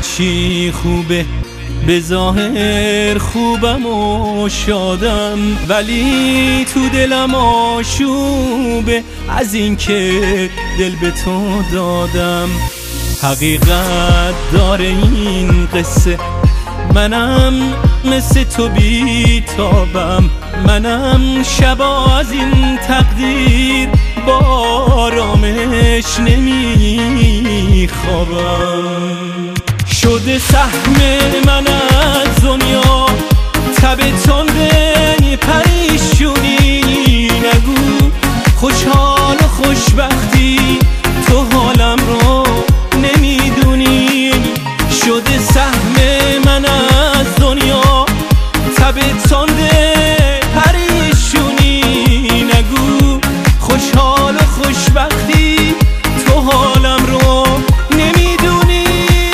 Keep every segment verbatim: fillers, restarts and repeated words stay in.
چی خوبه، به ظاهر خوبم و شادم، ولی تو دلم آشوبه از این که دل به تو دادم. حقیقت داره این قصه، منم مثل تو بیتابم، منم شبا از این تقدیر با آرامش نمیخوابم. شده سهم من از دنیا تب تنده پریشونی، نگو خوشحال و خوشبختی تو حالم رو نمیدونی. شده سهم من از دنیا تب تنده پریشونی، نگو خوشحال و خوشبختی تو حالم رو نمیدونی.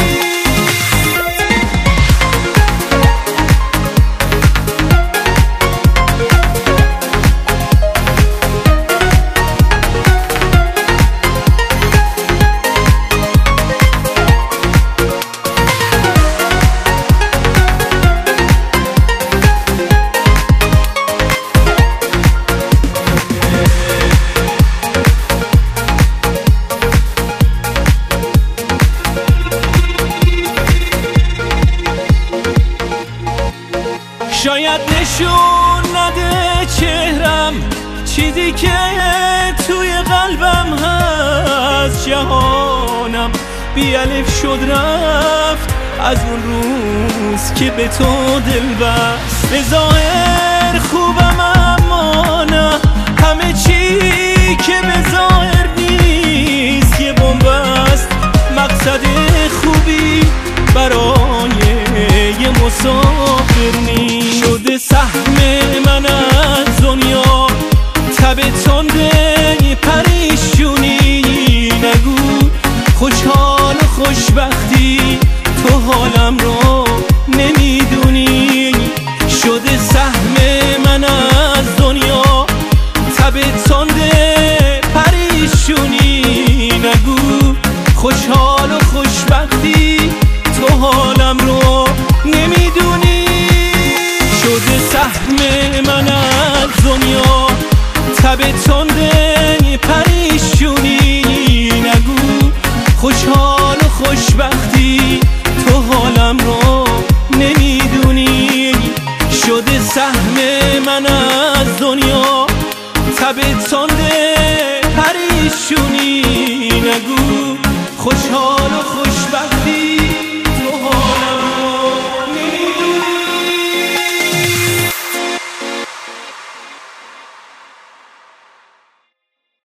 شاید نشون نده چهرم چیزی که توی قلبم هست، جهانم بی الف شد رفت از اون روز که به تو دل بست. به ظاهر خوبم اما نه، همه چی که به ظاهر نیست یه بنبست. مقصد خوبی برای یه مسافر نیست. شده سهم من از دنیا تب تنده پریشونی، نگو خوشحال و خوشبختی تو حالم رو نمیدونی. شده سهم من از دنیا تب تنده پریشونی، نگو خوشحال و خوشبختی تو حالم رو نمیدونی. شده سهم من از دنیا تب تنده پریشونی، نگو خوشحال و خوشبختی تو حالم رو نمیدونی. شده سهم من از دنیا تب تنده پریشونی، نگو خوشحال و خوشبختی